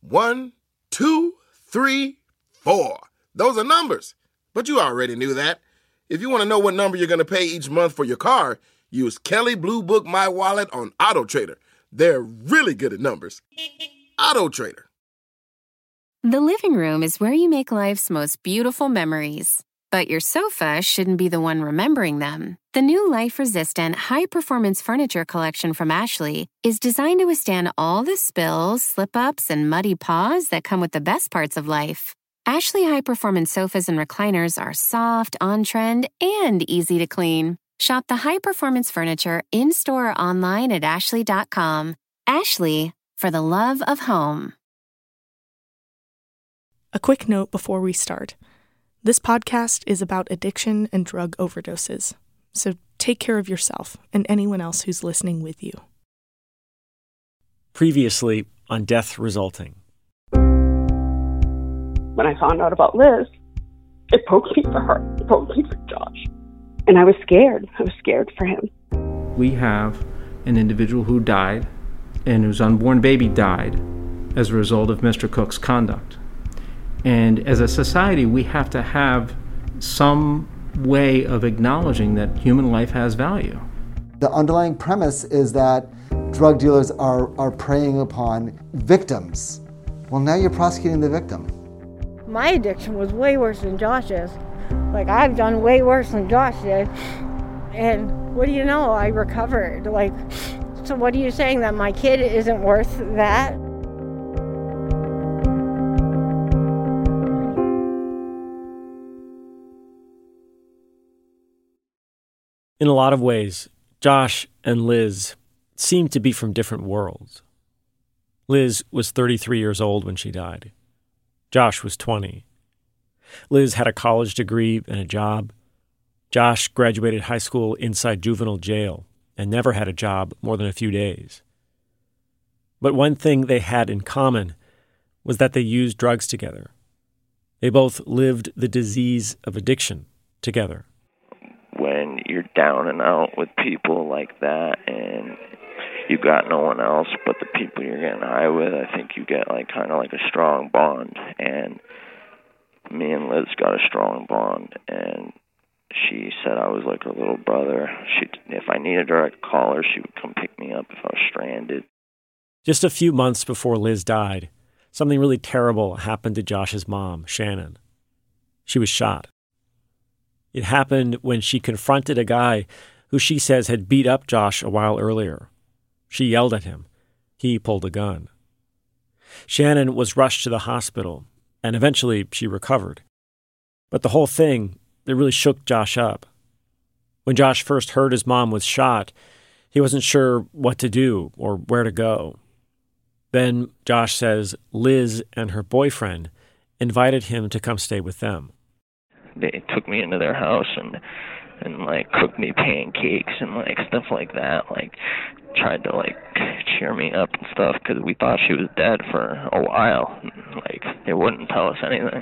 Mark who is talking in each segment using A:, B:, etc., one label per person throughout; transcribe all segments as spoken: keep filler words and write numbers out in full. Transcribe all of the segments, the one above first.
A: One, two, three, four. Those are numbers. But you already knew that. If you want to know what number you're going to pay each month for your car, use Kelley Blue Book My Wallet on AutoTrader. They're really good at numbers. AutoTrader.
B: The living room is where you make life's most beautiful memories. But your sofa shouldn't be the one remembering them. The new life-resistant, high-performance furniture collection from Ashley is designed to withstand all the spills, slip-ups, and muddy paws that come with the best parts of life. Ashley high-performance sofas and recliners are soft, on-trend, and easy to clean. Shop the high-performance furniture in-store or online at ashley dot com. Ashley, for the love of home.
C: A quick note before we start. This podcast is about addiction and drug overdoses, so take care of yourself and anyone else who's listening with you.
D: Previously on Death Resulting.
E: When I found out about Liz, it broke me for her. It broke me for Josh. And I was scared. I was scared for him.
F: We have an individual who died and whose unborn baby died as a result of Mister Cook's conduct. And as a society, we have to have some way of acknowledging that human life has value.
G: The underlying premise is that drug dealers are, are preying upon victims. Well, now you're prosecuting the victim.
H: My addiction was way worse than Josh's. Like, I've done way worse than Josh did. And what do you know? I recovered. Like, so what are you saying, that my kid isn't worth that?
D: In a lot of ways, Josh and Liz seemed to be from different worlds. Liz was thirty-three years old when she died. Josh was twenty. Liz had a college degree and a job. Josh graduated high school inside juvenile jail and never had a job more than a few days. But one thing they had in common was that they used drugs together. They both lived the disease of addiction together.
I: When you're down and out with people like that and you got no one else but the people you're getting high with, I think you get like kind of like a strong bond. And me and Liz got a strong bond, and she said I was like her little brother. She, if I needed her, I'd call her. She would come pick me up if I was stranded.
D: Just a few months before Liz died, something really terrible happened to Josh's mom, Shannon. She was shot. It happened when she confronted a guy who she says had beat up Josh a while earlier. She yelled at him. He pulled a gun. Shannon was rushed to the hospital, and eventually she recovered. But the whole thing, it really shook Josh up. When Josh first heard his mom was shot, he wasn't sure what to do or where to go. Then, Josh says, Liz and her boyfriend invited him to come stay with them.
I: They took me into their house and and like cooked me pancakes and like stuff like that, like tried to like cheer me up and stuff, because we thought she was dead for a while. Like, they wouldn't tell us anything.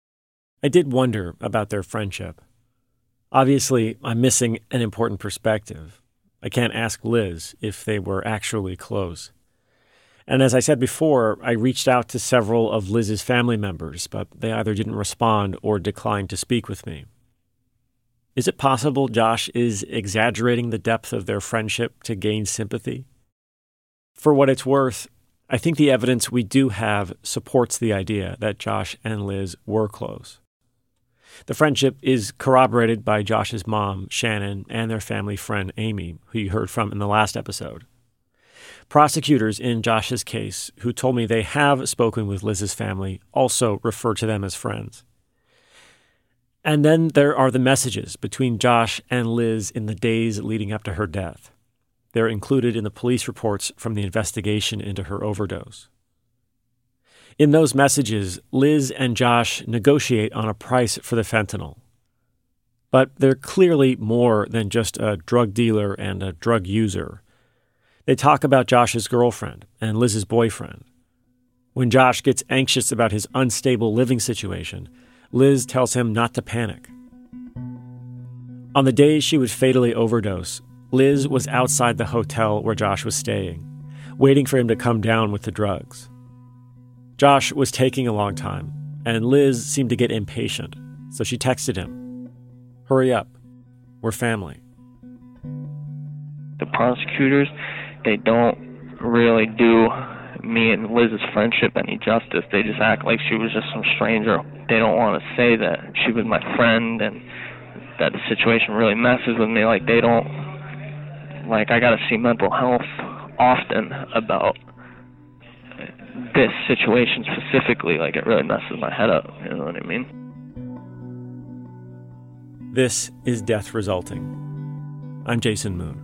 D: I did wonder about their friendship. Obviously, I'm missing an important perspective. I can't ask Liz if they were actually close. And as I said before, I reached out to several of Liz's family members, but they either didn't respond or declined to speak with me. Is it possible Josh is exaggerating the depth of their friendship to gain sympathy? For what it's worth, I think the evidence we do have supports the idea that Josh and Liz were close. The friendship is corroborated by Josh's mom, Shannon, and their family friend, Amy, who you heard from in the last episode. Prosecutors in Josh's case, who told me they have spoken with Liz's family, also refer to them as friends. And then there are the messages between Josh and Liz in the days leading up to her death. They're included in the police reports from the investigation into her overdose. In those messages, Liz and Josh negotiate on a price for the fentanyl. But they're clearly more than just a drug dealer and a drug user. They talk about Josh's girlfriend and Liz's boyfriend. When Josh gets anxious about his unstable living situation, Liz tells him not to panic. On the day she would fatally overdose, Liz was outside the hotel where Josh was staying, waiting for him to come down with the drugs. Josh was taking a long time, and Liz seemed to get impatient, so she texted him, "Hurry up. We're family."
I: The prosecutors, they don't really do me and Liz's friendship any justice. They just act like she was just some stranger. They don't want to say that she was my friend and that the situation really messes with me. Like, they don't, like, I got to see mental health often about this situation specifically. Like, it really messes my head up, you know what I mean?
D: This is Death Resulting. I'm Jason Moon.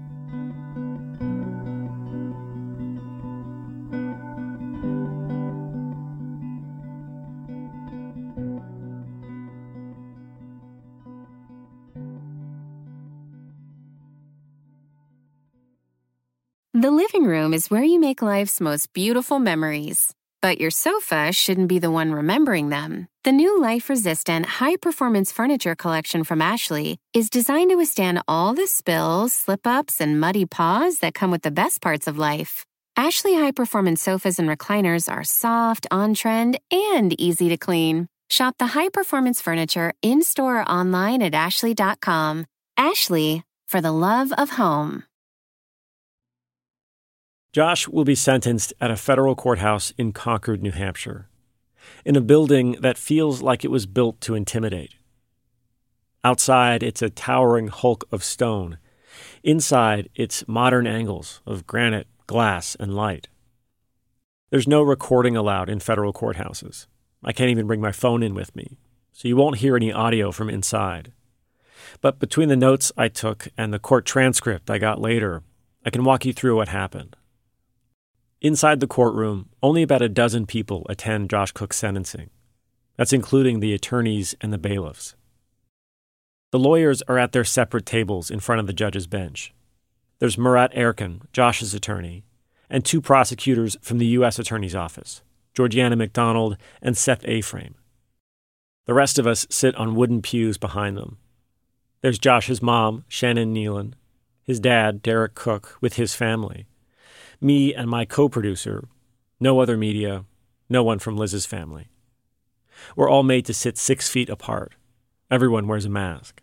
B: The living room is where you make life's most beautiful memories. But your sofa shouldn't be the one remembering them. The new life-resistant, high-performance furniture collection from Ashley is designed to withstand all the spills, slip-ups, and muddy paws that come with the best parts of life. Ashley high-performance sofas and recliners are soft, on-trend, and easy to clean. Shop the high-performance furniture in-store or online at ashley dot com. Ashley, for the love of home.
D: Josh will be sentenced at a federal courthouse in Concord, New Hampshire, in a building that feels like it was built to intimidate. Outside, it's a towering hulk of stone. Inside, it's modern angles of granite, glass, and light. There's no recording allowed in federal courthouses. I can't even bring my phone in with me, so you won't hear any audio from inside. But between the notes I took and the court transcript I got later, I can walk you through what happened. Inside the courtroom, only about a dozen people attend Josh Cook's sentencing. That's including the attorneys and the bailiffs. The lawyers are at their separate tables in front of the judge's bench. There's Murat Erkin, Josh's attorney, and two prosecutors from the U S Attorney's Office, Georgiana McDonald and Seth Aframe. The rest of us sit on wooden pews behind them. There's Josh's mom, Shannon Nealon, his dad, Derek Cook, with his family, me and my co-producer, no other media, no one from Liz's family. We're all made to sit six feet apart. Everyone wears a mask.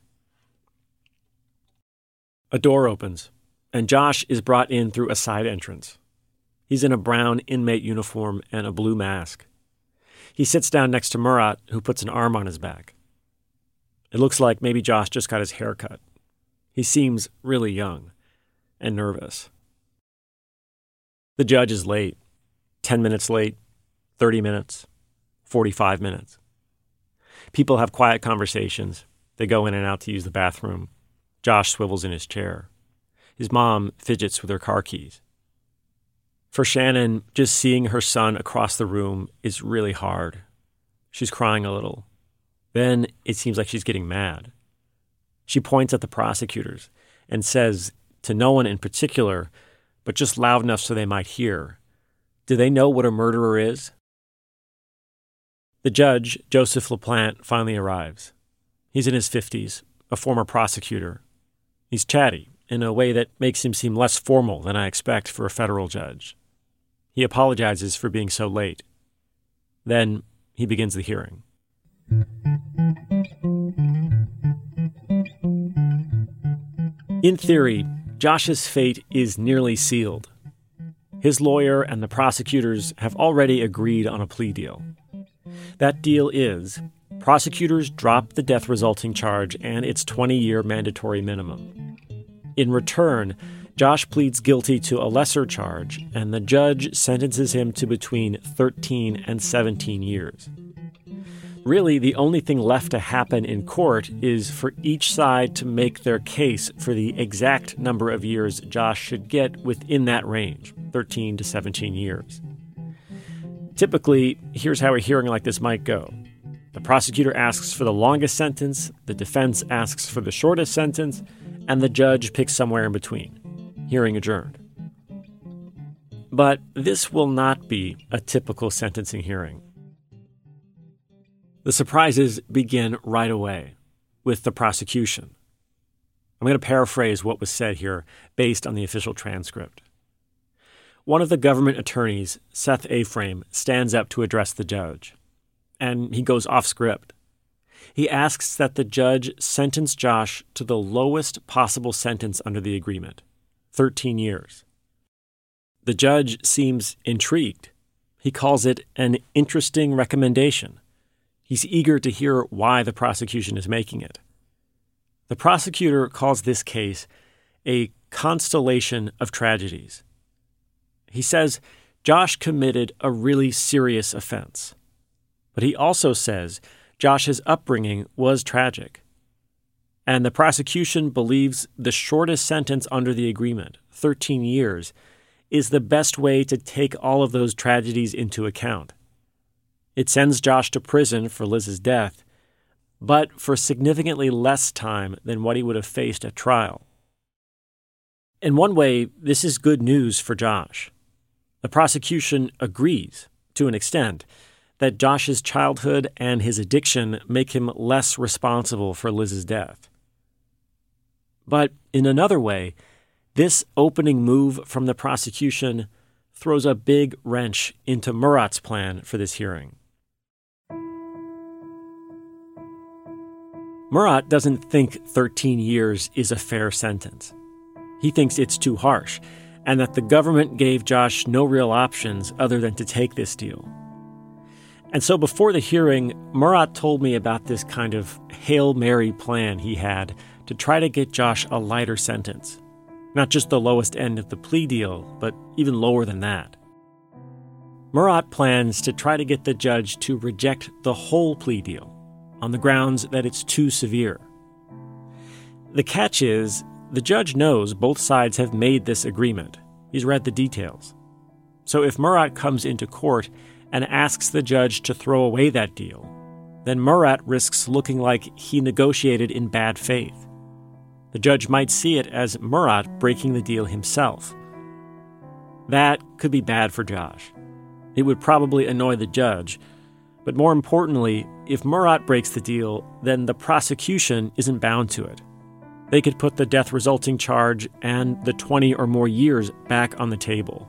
D: A door opens, and Josh is brought in through a side entrance. He's in a brown inmate uniform and a blue mask. He sits down next to Murat, who puts an arm on his back. It looks like maybe Josh just got his hair cut. He seems really young and nervous. The judge is late. Ten minutes late, thirty minutes, forty-five minutes. People have quiet conversations. They go in and out to use the bathroom. Josh swivels in his chair. His mom fidgets with her car keys. For Shannon, just seeing her son across the room is really hard. She's crying a little. Then it seems like she's getting mad. She points at the prosecutors and says to no one in particular, but just loud enough so they might hear, "Do they know what a murderer is?" The judge, Joseph LaPlante, finally arrives. He's in his fifties, a former prosecutor. He's chatty in a way that makes him seem less formal than I expect for a federal judge. He apologizes for being so late. Then he begins the hearing. In theory, Josh's fate is nearly sealed. His lawyer and the prosecutors have already agreed on a plea deal. That deal is, prosecutors drop the death resulting charge and its twenty-year mandatory minimum. In return, Josh pleads guilty to a lesser charge, and the judge sentences him to between thirteen and seventeen years. Really, the only thing left to happen in court is for each side to make their case for the exact number of years Josh should get within that range, thirteen to seventeen years. Typically, here's how a hearing like this might go. The prosecutor asks for the longest sentence, the defense asks for the shortest sentence, and the judge picks somewhere in between. Hearing adjourned. But this will not be a typical sentencing hearing. The surprises begin right away with the prosecution. I'm going to paraphrase what was said here based on the official transcript. one of the government attorneys, Seth Aframe, stands up to address the judge. And he goes off script. He asks that the judge sentence Josh to the lowest possible sentence under the agreement, thirteen years. The judge seems intrigued. He calls it an interesting recommendation. He's eager to hear why the prosecution is making it. The prosecutor calls this case a constellation of tragedies. He says Josh committed a really serious offense. But he also says Josh's upbringing was tragic. And the prosecution believes the shortest sentence under the agreement, thirteen years, is the best way to take all of those tragedies into account. It sends Josh to prison for Liz's death, but for significantly less time than what he would have faced at trial. In one way, this is good news for Josh. The prosecution agrees, to an extent, that Josh's childhood and his addiction make him less responsible for Liz's death. But in another way, this opening move from the prosecution throws a big wrench into Murat's plan for this hearing. Murat doesn't think thirteen years is a fair sentence. He thinks it's too harsh, and that the government gave Josh no real options other than to take this deal. And so before the hearing, Murat told me about this kind of Hail Mary plan he had to try to get Josh a lighter sentence. Not just the lowest end of the plea deal, but even lower than that. Murat plans to try to get the judge to reject the whole plea deal on the grounds that it's too severe. The catch is, the judge knows both sides have made this agreement. He's read the details. So if Murat comes into court and asks the judge to throw away that deal, then Murat risks looking like he negotiated in bad faith. The judge might see it as Murat breaking the deal himself. That could be bad for Josh. It would probably annoy the judge. But more importantly, if Murat breaks the deal, then the prosecution isn't bound to it. They could put the death resulting charge and the twenty or more years back on the table.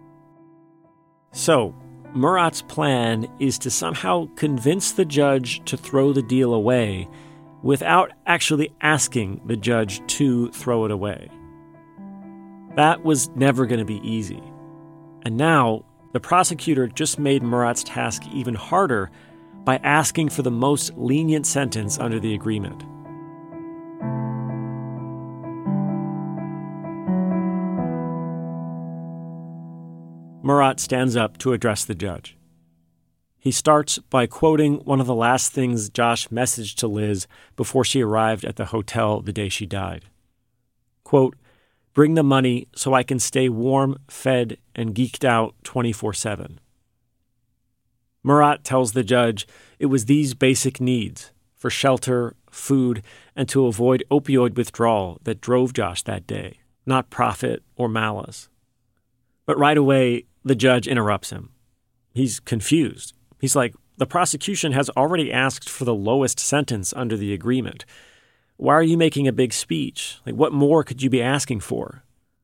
D: So, Murat's plan is to somehow convince the judge to throw the deal away without actually asking the judge to throw it away. That was never going to be easy. And now, the prosecutor just made Murat's task even harder by asking for the most lenient sentence under the agreement. Murat stands up to address the judge. He starts by quoting one of the last things Josh messaged to Liz before she arrived at the hotel the day she died. Quote, "Bring the money so I can stay warm, fed, and geeked out twenty-four seven. Murat tells the judge it was these basic needs, for shelter, food, and to avoid opioid withdrawal that drove Josh that day, not profit or malice. But right away, the judge interrupts him. He's confused. He's like, the prosecution has already asked for the lowest sentence under the agreement. Why are you making a big speech? Like, what more could you be asking for?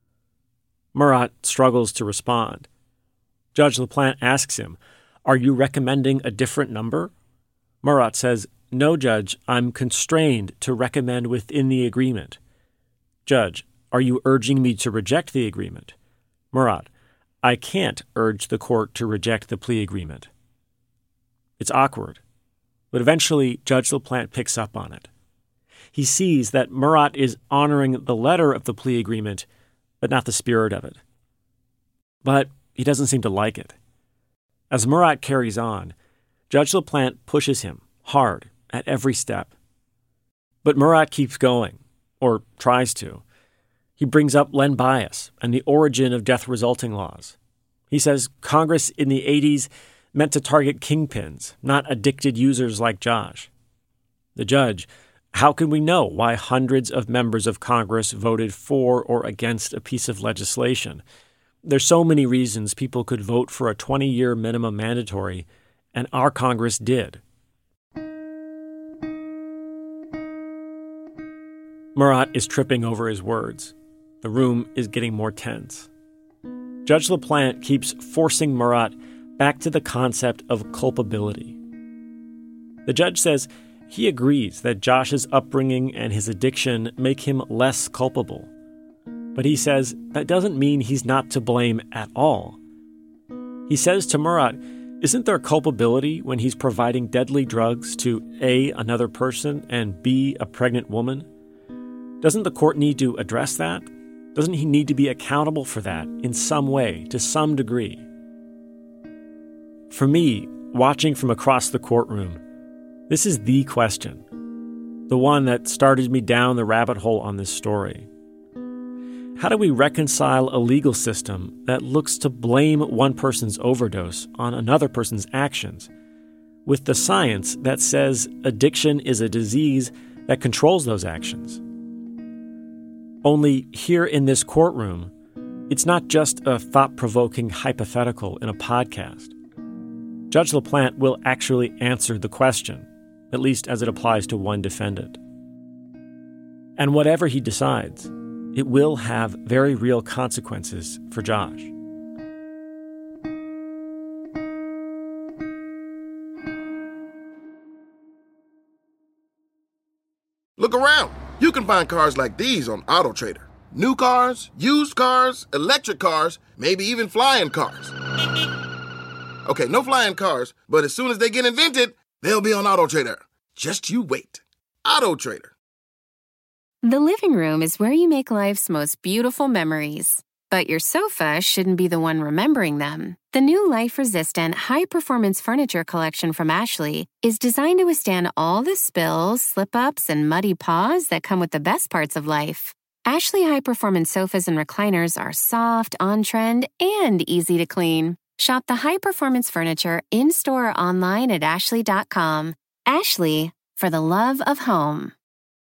D: Murat struggles to respond. Judge LaPlante asks him, are you recommending a different number? Murat says, no, Judge, I'm constrained to recommend within the agreement. Judge, are you urging me to reject the agreement? Murat, I can't urge the court to reject the plea agreement. It's awkward, but eventually Judge LaPlante picks up on it. He sees that Murat is honoring the letter of the plea agreement, but not the spirit of it. But he doesn't seem to like it. As Murat carries on, Judge LaPlante pushes him hard at every step. But Murat keeps going, or tries to. He brings up Len Bias and the origin of death-resulting laws. He says Congress in the eighties meant to target kingpins, not addicted users like Josh. The judge, how can we know why hundreds of members of Congress voted for or against a piece of legislation? There's so many reasons people could vote for a twenty-year minimum mandatory, and our Congress did. Murat is tripping over his words. The room is getting more tense. Judge LaPlante keeps forcing Murat back to the concept of culpability. The judge says he agrees that Josh's upbringing and his addiction make him less culpable. But he says that doesn't mean he's not to blame at all. He says to Murat, isn't there culpability when he's providing deadly drugs to A, another person, and B, a pregnant woman? Doesn't the court need to address that? Doesn't he need to be accountable for that in some way, to some degree? For me, watching from across the courtroom, this is the question, the one that started me down the rabbit hole on this story. How do we reconcile a legal system that looks to blame one person's overdose on another person's actions with the science that says addiction is a disease that controls those actions? Only here in this courtroom, it's not just a thought-provoking hypothetical in a podcast. Judge LaPlante will actually answer the question, at least as it applies to one defendant. And whatever he decides, it will have very real consequences for Josh.
A: Look around. You can find cars like these on AutoTrader. New cars, used cars, electric cars, maybe even flying cars. Okay, no flying cars, but as soon as they get invented, they'll be on AutoTrader. Just you wait. AutoTrader.
B: The living room is where you make life's most beautiful memories. But your sofa shouldn't be the one remembering them. The new life-resistant, high-performance furniture collection from Ashley is designed to withstand all the spills, slip-ups, and muddy paws that come with the best parts of life. Ashley high-performance sofas and recliners are soft, on-trend, and easy to clean. Shop the high-performance furniture in-store or online at ashley dot com. Ashley, for the love of home.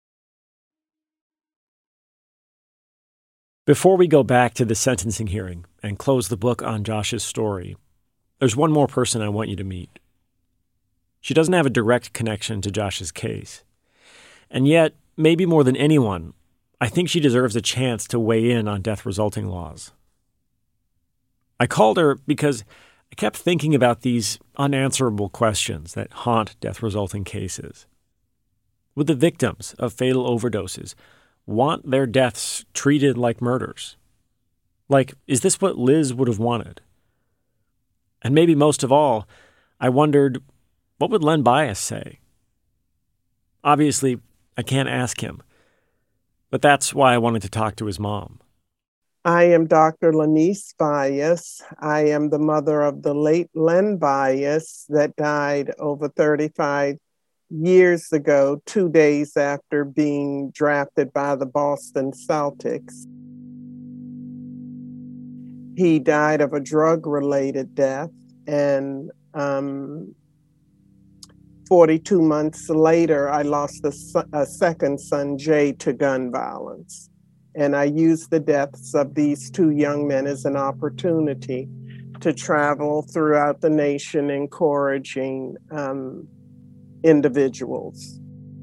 D: Before we go back to the sentencing hearing and close the book on Josh's story, there's one more person I want you to meet. She doesn't have a direct connection to Josh's case. And yet, maybe more than anyone, I think she deserves a chance to weigh in on death resulting laws. I called her because I kept thinking about these unanswerable questions that haunt death resulting cases. Would the victims of fatal overdoses want their deaths treated like murders? Like, is this what Liz would have wanted? And maybe most of all, I wondered, what would Len Bias say? Obviously, I can't ask him, but that's why I wanted to talk to his mom.
J: I am Doctor Lanice Bias. I am the mother of the late Len Bias that died over thirty-five years ago, two days after being drafted by the Boston Celtics. He died of a drug-related death, and um, forty-two months later, I lost a, a second son, Jay, to gun violence. And I used the deaths of these two young men as an opportunity to travel throughout the nation, encouraging um, individuals.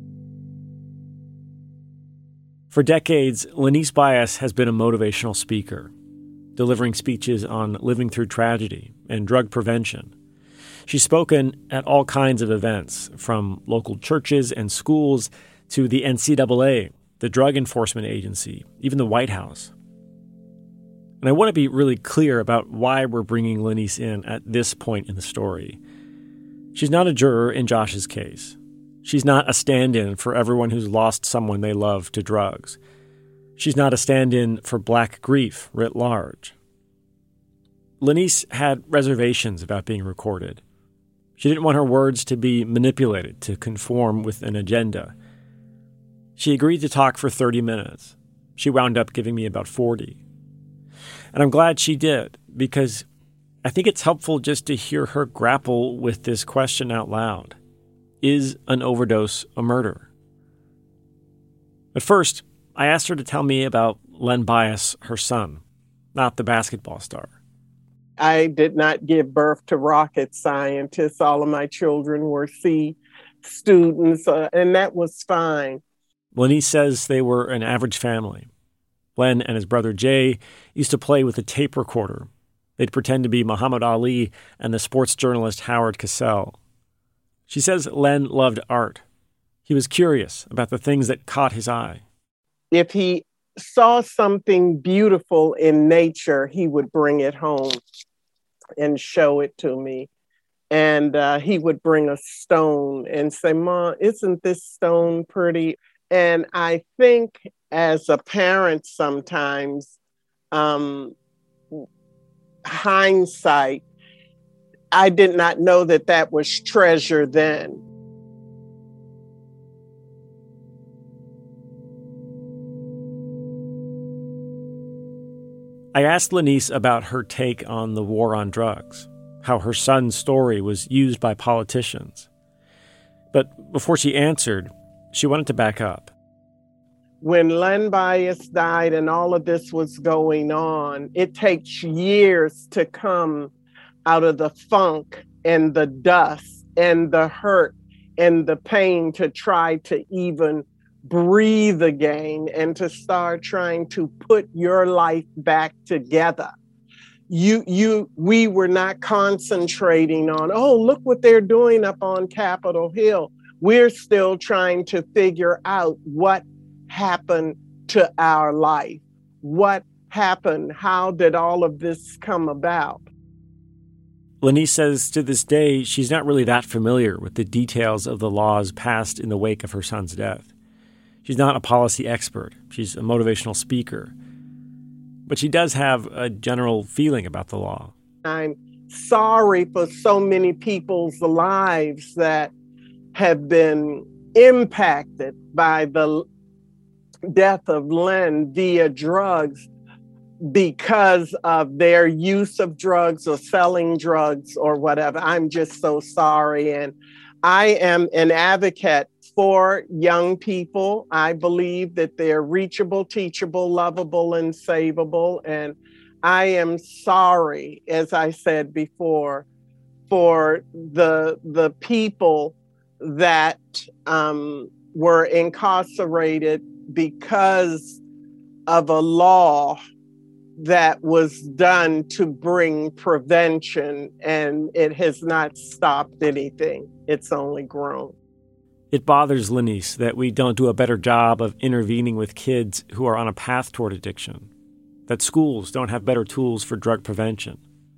D: For decades, Lanice Bias has been a motivational speaker, delivering speeches on living through tragedy and drug prevention. She's spoken at all kinds of events, from local churches and schools to the N C double A, the Drug Enforcement Agency, even the White House. And I want to be really clear about why we're bringing Lanice in at this point in the story. She's not a juror in Josh's case. She's not a stand-in for everyone who's lost someone they love to drugs. She's not a stand-in for Black grief writ large. Lanice had reservations about being recorded. She didn't want her words to be manipulated to conform with an agenda. She agreed to talk for thirty minutes. She wound up giving me about forty. And I'm glad she did, because I think it's helpful just to hear her grapple with this question out loud. Is an overdose a murder? But first, I asked her to tell me about Len Bias, her son, not the basketball star.
J: I did not give birth to rocket scientists. All of my children were C students, uh, and that was fine.
D: Lanice says they were an average family. Len and his brother Jay used to play with a tape recorder, They'd pretend to be Muhammad Ali and the sports journalist Howard Cosell. She says Len loved art. He was curious about the things that caught his eye.
J: If he saw something beautiful in nature, he would bring it home and show it to me. And uh, he would bring a stone and say, "Mom, isn't this stone pretty?" And I think as a parent sometimes, um, hindsight, I did not know that that was treasure then.
D: I asked Lanice about her take on the war on drugs, how her son's story was used by politicians. But before she answered, she wanted to back up.
J: When Len Bias died and all of this was going on, it takes years to come out of the funk and the dust and the hurt and the pain to try to even breathe again and to start trying to put your life back together. You, you, we were not concentrating on, oh, look what they're doing up on Capitol Hill. We're still trying to figure out what happened to our life. What happened? How did all of this come about?
D: Lanice says to this day, she's not really that familiar with the details of the laws passed in the wake of her son's death. She's not a policy expert. She's a motivational speaker. But she does have a general feeling about the law.
J: I'm sorry for so many people's lives that have been impacted by the death of Len via drugs because of their use of drugs or selling drugs or whatever. I'm just so sorry. And I am an advocate for young people. I believe that they're reachable, teachable, lovable, and savable. And I am sorry, as I said before, for the, the people that um, were incarcerated because of a law that was done to bring prevention, and it has not stopped anything. It's only grown.
D: It bothers Lanice that we don't do a better job of intervening with kids who are on a path toward addiction, that schools don't have better tools for drug prevention.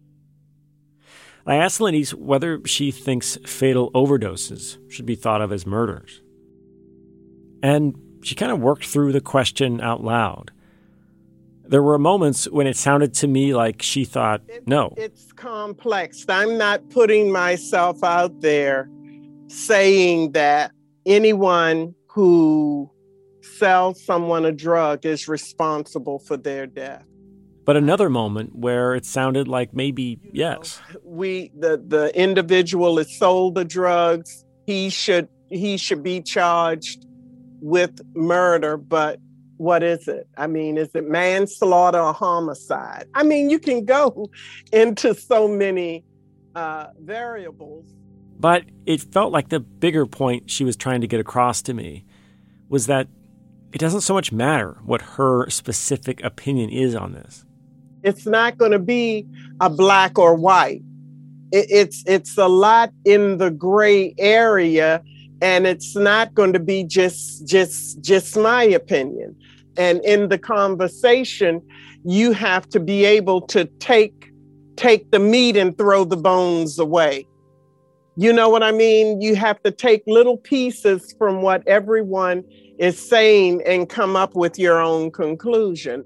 D: I asked Lanice whether she thinks fatal overdoses should be thought of as murders. And she kind of worked through the question out loud. There were moments when it sounded to me like she thought, no.
J: It's complex. I'm not putting myself out there saying that anyone who sells someone a drug is responsible for their death.
D: But another moment where it sounded like maybe yes.
J: We the the individual is sold the drugs. He should he should be charged with murder, but what is it? I mean, is it manslaughter or homicide? I mean, you can go into so many uh, variables.
D: But it felt like the bigger point she was trying to get across to me was that it doesn't so much matter what her specific opinion is on this.
J: It's not going to be a black or white. It, it's it's a lot in the gray area, and it's not going to be just just just my opinion. And in the conversation, you have to be able to take take the meat and throw the bones away. You know what I mean? You have to take little pieces from what everyone is saying and come up with your own conclusion.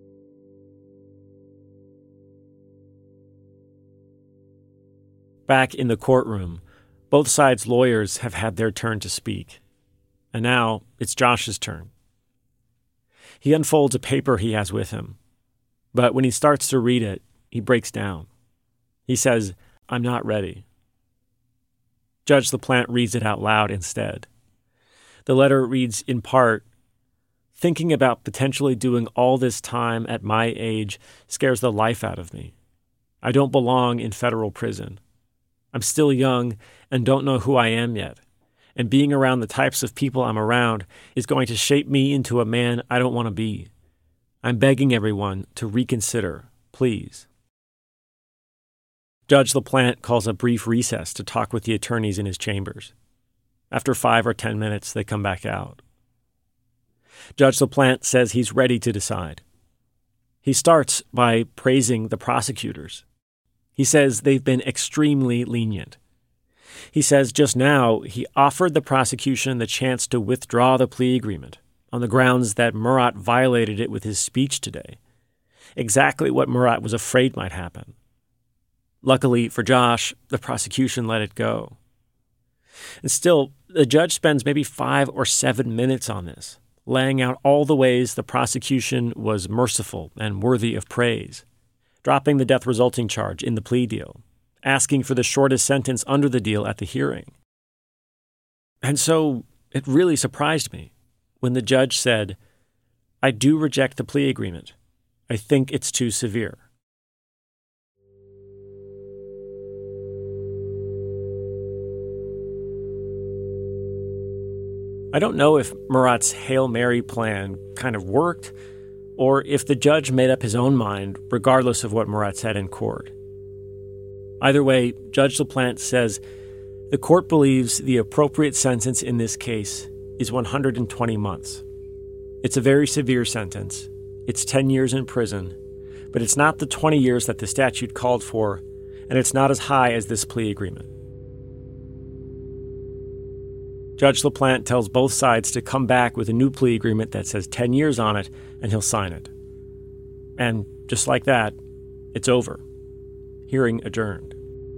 D: Back in the courtroom, both sides' lawyers have had their turn to speak. And now it's Josh's turn. He unfolds a paper he has with him. But when he starts to read it, he breaks down. He says, "I'm not ready." Judge LaPlante reads it out loud instead. The letter reads in part, "Thinking about potentially doing all this time at my age scares the life out of me. I don't belong in federal prison. I'm still young and don't know who I am yet. And being around the types of people I'm around is going to shape me into a man I don't want to be. I'm begging everyone to reconsider, please." Judge LaPlante calls a brief recess to talk with the attorneys in his chambers. After five or ten minutes, they come back out. Judge LaPlante says he's ready to decide. He starts by praising the prosecutors. He says they've been extremely lenient. He says just now he offered the prosecution the chance to withdraw the plea agreement on the grounds that Murat violated it with his speech today. Exactly what Murat was afraid might happen. Luckily for Josh, the prosecution let it go. And still, the judge spends maybe five or seven minutes on this, laying out all the ways the prosecution was merciful and worthy of praise, dropping the death resulting charge in the plea deal, asking for the shortest sentence under the deal at the hearing. And so it really surprised me when the judge said, "I do reject the plea agreement. I think it's too severe." I don't know if Murat's Hail Mary plan kind of worked, or if the judge made up his own mind regardless of what Murat said in court. Either way, Judge LaPlante says the court believes the appropriate sentence in this case is one hundred twenty months. It's a very severe sentence. It's ten years in prison, but it's not the twenty years that the statute called for, and it's not as high as this plea agreement. Judge LaPlante tells both sides to come back with a new plea agreement that says ten years on it, and he'll sign it. And just like that, it's over. Hearing adjourned.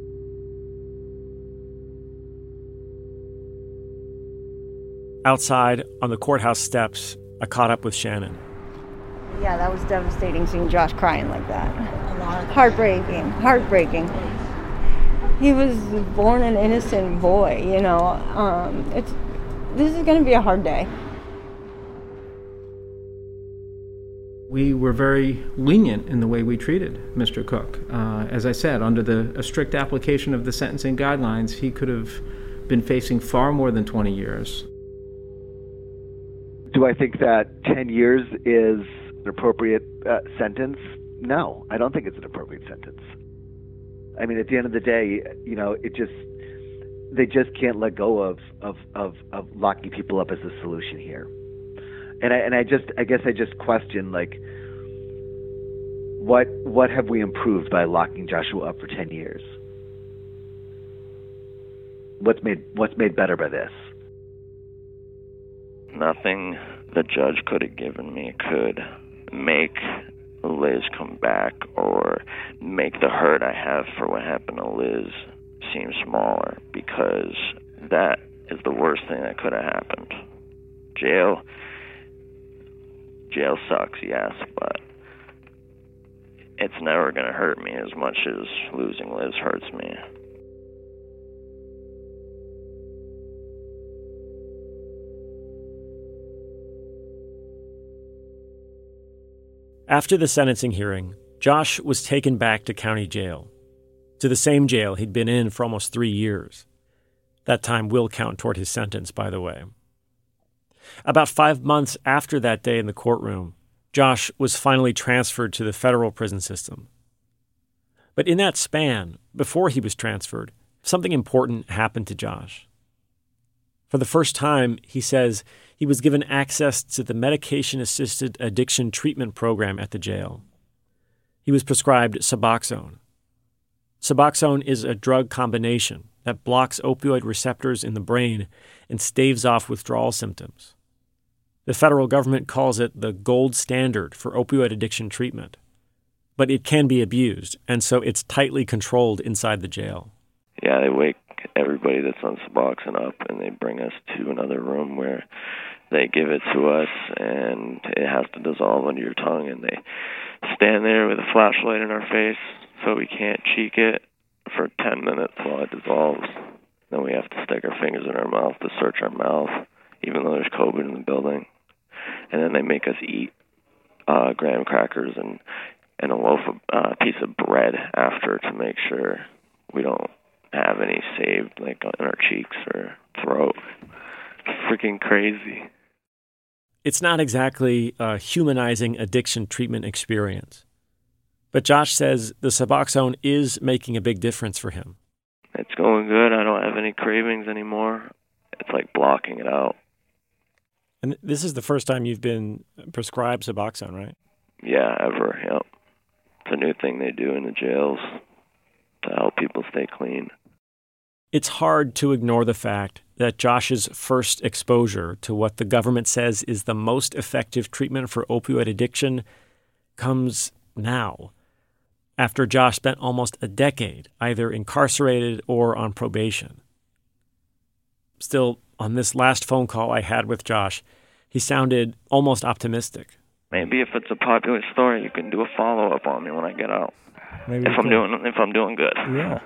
D: Outside, on the courthouse steps, I caught up with Shannon.
H: Yeah, that was devastating seeing Josh crying like that. Heartbreaking, heartbreaking. He was born an innocent boy, you know. Um, it's this is going to be a hard day.
F: We were very lenient in the way we treated Mister Cook. Uh, as I said, under the a strict application of the sentencing guidelines, he could have been facing far more than twenty years.
K: Do I think that ten years is an appropriate uh, sentence? No, I don't think it's an appropriate sentence. I mean, at the end of the day, you know, it just, they just can't let go of, of, of, of locking people up as a solution here. And I, and I just, I guess I just question, like, what, what have we improved by locking Joshua up for ten years? What's made, what's made better by this?
I: Nothing the judge could have given me could make Liz come back or make the hurt I have for what happened to Liz seem smaller, because that is the worst thing that could have happened. Jail, jail sucks, yes, but it's never going to hurt me as much as losing Liz hurts me.
D: After the sentencing hearing, Josh was taken back to county jail, to the same jail he'd been in for almost three years. That time will count toward his sentence, by the way. About five months after that day in the courtroom, Josh was finally transferred to the federal prison system. But in that span, before he was transferred, something important happened to Josh. For the first time, he says, he was given access to the medication-assisted addiction treatment program at the jail. He was prescribed Suboxone. Suboxone is a drug combination that blocks opioid receptors in the brain and staves off withdrawal symptoms. The federal government calls it the gold standard for opioid addiction treatment. But it can be abused, and so it's tightly controlled inside the jail.
I: Yeah, they wake everybody that's on Suboxone up, and they bring us to another room where they give it to us, and it has to dissolve under your tongue, and they stand there with a flashlight in our face so we can't cheek it for ten minutes while it dissolves. Then we have to stick our fingers in our mouth to search our mouth, even though there's COVID in the building. And then they make us eat uh, graham crackers and, and a loaf of uh, piece of bread after to make sure we don't have any saved, like, in our cheeks or throat. It's freaking crazy.
D: It's not exactly a humanizing addiction treatment experience. But Josh says the Suboxone is making a big difference for him.
I: It's going good. I don't have any cravings anymore. It's like blocking it out.
D: And this is the first time you've been prescribed Suboxone, right?
I: Yeah, ever, yep. It's a new thing they do in the jails to help people stay clean.
D: It's hard to ignore the fact that Josh's first exposure to what the government says is the most effective treatment for opioid addiction comes now, after Josh spent almost a decade either incarcerated or on probation. Still, on this last phone call I had with Josh, he sounded almost optimistic.
I: Maybe if it's a popular story, you can do a follow-up on me when I get out.
D: Maybe
I: if I'm
D: can.
I: doing if I'm doing good.
D: Yeah.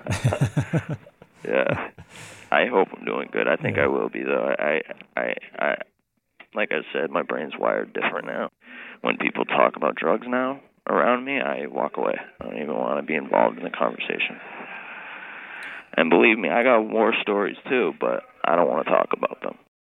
I: Yeah. I hope I'm doing good. I think yeah. I will be, though. I, I, I, like I said, my brain's wired different now. When people talk about drugs now around me, I walk away. I don't even want to be involved in the conversation. And believe me, I got war stories too, but I don't want to talk about them.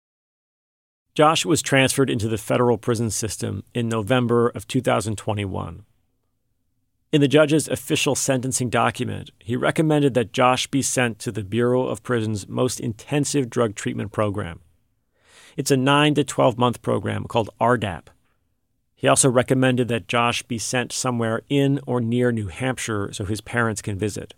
D: Josh was transferred into the federal prison system in November of two thousand twenty-one. In the judge's official sentencing document, he recommended that Josh be sent to the Bureau of Prisons' most intensive drug treatment program. It's a nine to twelve month program called R D A P. He also recommended that Josh be sent somewhere in or near New Hampshire so his parents can visit.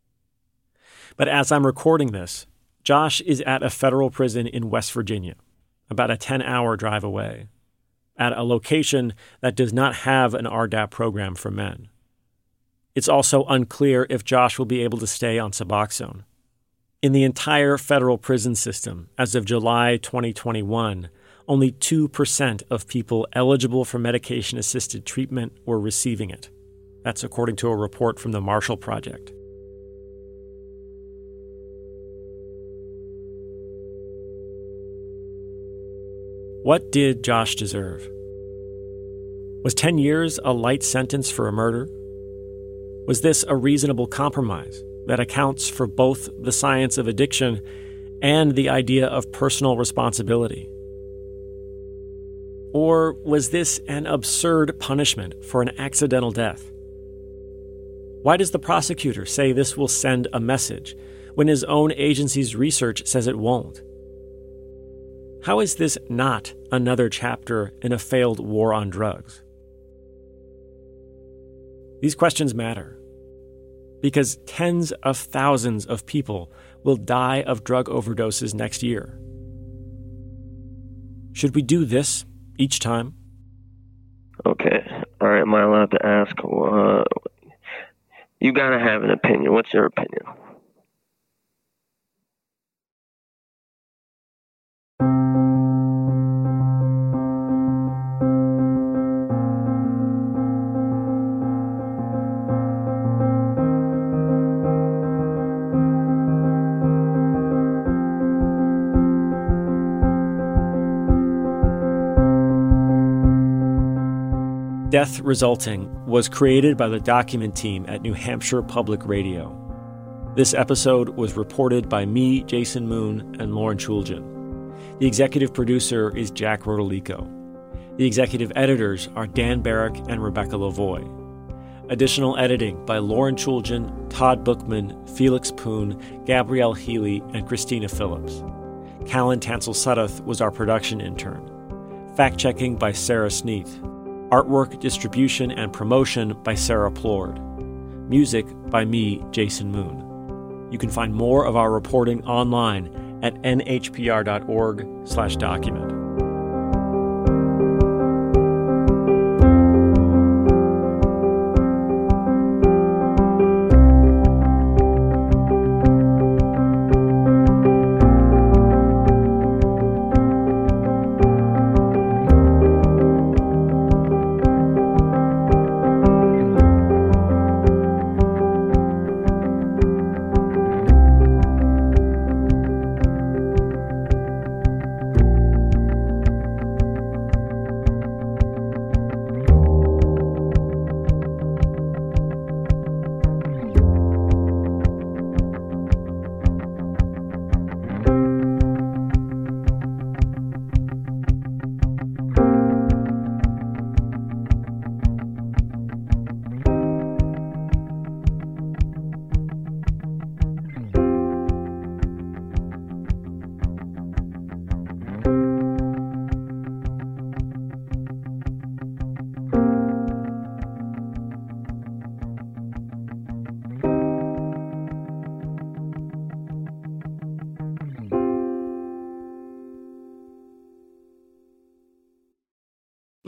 D: But as I'm recording this, Josh is at a federal prison in West Virginia, about a ten-hour drive away, at a location that does not have an R D A P program for men. It's also unclear if Josh will be able to stay on Suboxone. In the entire federal prison system, as of July twenty twenty-one, only two percent of people eligible for medication-assisted treatment were receiving it. That's according to a report from the Marshall Project. What did Josh deserve? Was ten years a light sentence for a murder? Was this a reasonable compromise that accounts for both the science of addiction and the idea of personal responsibility? Or was this an absurd punishment for an accidental death? Why does the prosecutor say this will send a message when his own agency's research says it won't? How is this not another chapter in a failed war on drugs? These questions matter because tens of thousands of people will die of drug overdoses next year. Should we do this each time?
I: Okay. All right. Am I allowed to ask? Uh, you got to have an opinion. What's your opinion?
D: Death Resulting was created by the document team at New Hampshire Public Radio. This episode was reported by me, Jason Moon, and Lauren Chulgin. The executive producer is Jack Rodolico. The executive editors are Dan Barrick and Rebecca Lavoie. Additional editing by Lauren Chulgin, Todd Bookman, Felix Poon, Gabrielle Healy, and Christina Phillips. Callan Tansel-Sudduth was our production intern. Fact-checking by Sarah Sneath. Artwork, distribution, and promotion by Sarah Plord. Music by me, Jason Moon. You can find more of our reporting online at n h p r dot org slash document.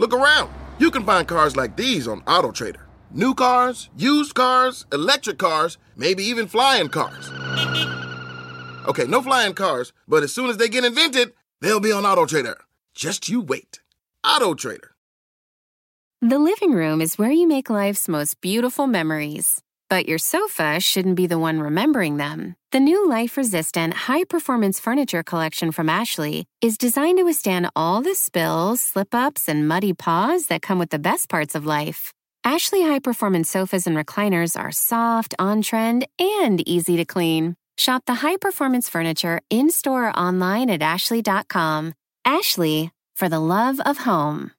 A: Look around. You can find cars like these on AutoTrader. New cars, used cars, electric cars, maybe even flying cars. Okay, no flying cars, but as soon as they get invented, they'll be on AutoTrader. Just you wait. AutoTrader.
B: The living room is where you make life's most beautiful memories. But your sofa shouldn't be the one remembering them. The new life-resistant, high-performance furniture collection from Ashley is designed to withstand all the spills, slip-ups, and muddy paws that come with the best parts of life. Ashley high-performance sofas and recliners are soft, on-trend, and easy to clean. Shop the high-performance furniture in-store or online at ashley dot com. Ashley, for the love of home.